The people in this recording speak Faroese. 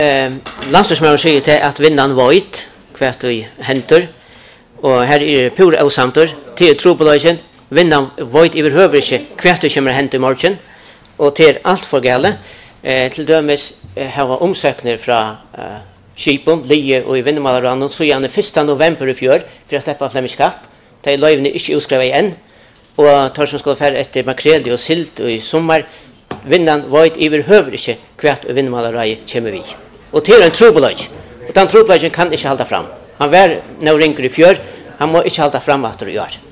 Landstorgsmannen sier til at vinnan vojt, hvert vi henter, og her pur avsamter, til trobeløysen, vinnan vojt overhøver ikke hvert vi kommer hent i morgen, og til alt for gale. Til dømes har omsøkner fra Kipon, Lie og i Vinnemalarannon, så gjerne 1. november i fjør, for å slippe av Flemiskap. De løyvene ikke utskrevet igjen, og tar som skal fære etter makrel og silt og i sommer, vinnan vojt overhøver ikke hvert og Vinnemalarai kommer vi. Og til en trobeløy, og den trobeløyen kan ikke halda fram. Han var når ringer i fjør, han må ikke halda fram etter å gjøre.